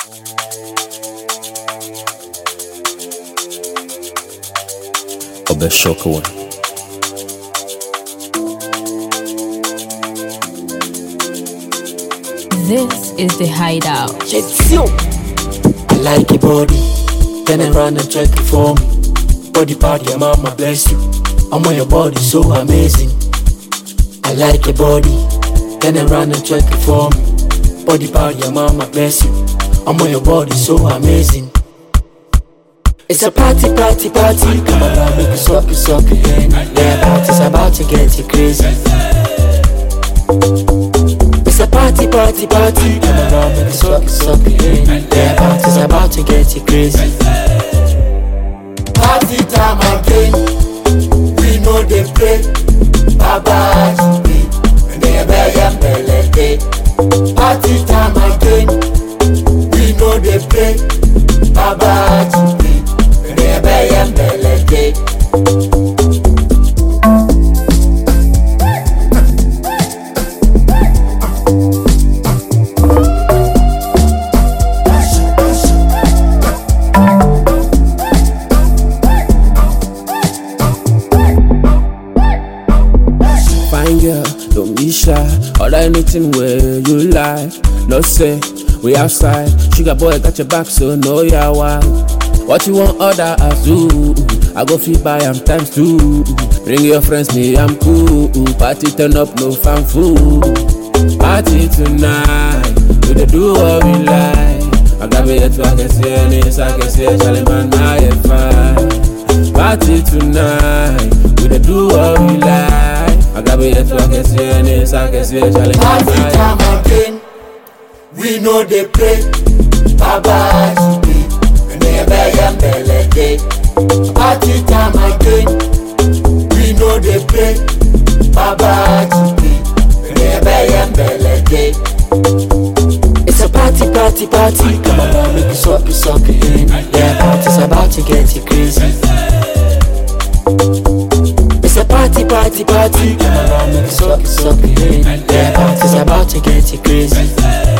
Obe Shokawan. This is The Hideout. I like your body, turn around and check it for me. Body part, your mama bless you. I'm on your body, so amazing. I like your body, turn around and check it for me. Body part, your mama bless you. I'm on your body, so amazing. It's a party, party, party. Come on, make it suck, yeah, party's about to get you crazy. It's a party, party, party. Come on, make it suck, yeah, party's about to get you crazy. Party time again. We know they play. Baba Jibi, and they are belete. Party time again. We know they play. Baba Jibi. Fine girl, don't be shy. Order anything where you like. No say, we outside. Sugar boy got your back, so know ya why. What you want order, I do. I go feed by, I'm times 2. Bring your friends, me, I'm cool. Party turn up, no fan food. Party tonight, we dey do what we like. I got me here to I can see any, I can see a Charlie man, I am fine. Party tonight, we dey do what we like. I got me here to I can see any, I can see a Charlie man. Party time again, we know they play. Baba Jibi. Party time again. We know they play. Baba Jibi. It's a party, party, party. Come on, make it suck, yeah, party's about to get you crazy. It's a party, party, party. Come on, make it suck, yeah, party's about to get you crazy.